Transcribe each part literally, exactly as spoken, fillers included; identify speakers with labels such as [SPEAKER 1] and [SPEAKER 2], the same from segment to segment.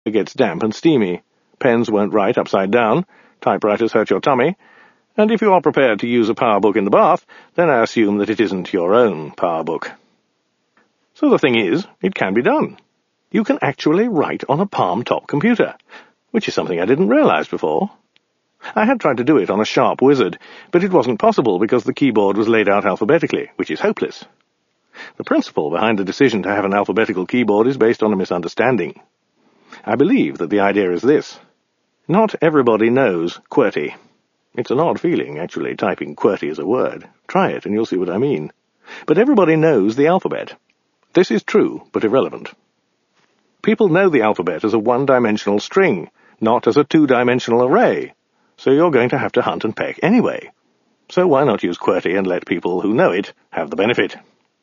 [SPEAKER 1] It gets damp and steamy. Pens won't write upside down. Typewriters hurt your tummy. And if you are prepared to use a power book in the bath, then I assume that it isn't your own power book. So the thing is, it can be done. You can actually write on a palm-top computer, which is something I didn't realize before. I had tried to do it on a Sharp Wizard, but it wasn't possible because the keyboard was laid out alphabetically, which is hopeless. The principle behind the decision to have an alphabetical keyboard is based on a misunderstanding. I believe that the idea is this. Not everybody knows QWERTY. It's an odd feeling, actually, typing QWERTY as a word. Try it and you'll see what I mean. But everybody knows the alphabet. This is true, but irrelevant. People know the alphabet as a one-dimensional string, not as a two-dimensional array. So you're going to have to hunt and peck anyway. So why not use QWERTY and let people who know it have the benefit?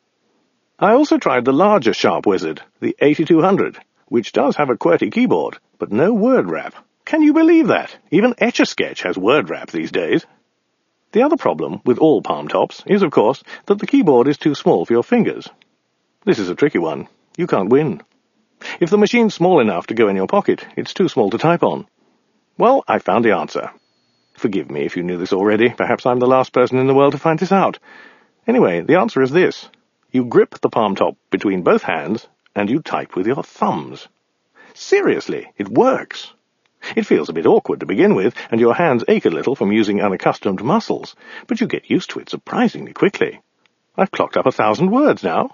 [SPEAKER 1] I also tried the larger Sharp Wizard, the eighty-two hundred, which does have a QWERTY keyboard, but no word wrap. Can you believe that? Even Etch-a-Sketch has word wrap these days. The other problem with all palm tops is, of course, that the keyboard is too small for your fingers. This is a tricky one. You can't win. If the machine's small enough to go in your pocket, it's too small to type on. Well, I found the answer. Forgive me if you knew this already. Perhaps I'm the last person in the world to find this out. Anyway, the answer is this. You grip the palm top between both hands, and you type with your thumbs. Seriously, it works. It feels a bit awkward to begin with, and your hands ache a little from using unaccustomed muscles, but you get used to it surprisingly quickly. I've clocked up a thousand words now.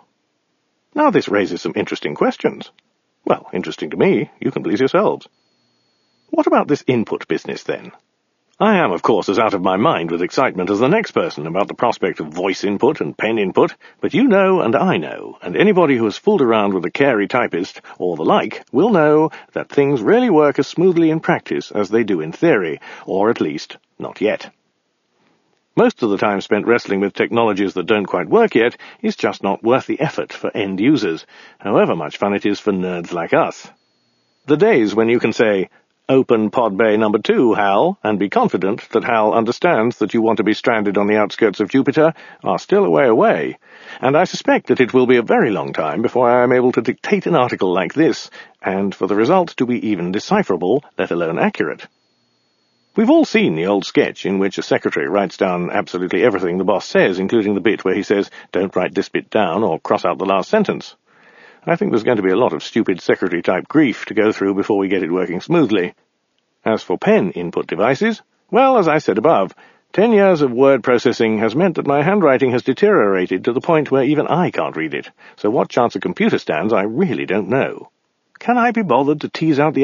[SPEAKER 1] Now this raises some interesting questions. Well, interesting to me. You can please yourselves. What about this input business, then? I am, of course, as out of my mind with excitement as the next person about the prospect of voice input and pen input, but you know and I know, and anybody who has fooled around with a carey typist or the like will know that things really work as smoothly in practice as they do in theory, or at least, not yet. Most of the time spent wrestling with technologies that don't quite work yet is just not worth the effort for end users, however much fun it is for nerds like us. The days when you can say, "Open pod bay number two, Hal," and be confident that Hal understands that you want to be stranded on the outskirts of Jupiter are still a way away, and I suspect that it will be a very long time before I am able to dictate an article like this, and for the result to be even decipherable, let alone accurate. We've all seen the old sketch in which a secretary writes down absolutely everything the boss says, including the bit where he says, "Don't write this bit down," or cross out the last sentence. I think there's going to be a lot of stupid secretary-type grief to go through before we get it working smoothly. As for pen input devices, well, as I said above, ten years of word processing has meant that my handwriting has deteriorated to the point where even I can't read it, so what chance a computer stands I really don't know. Can I be bothered to tease out the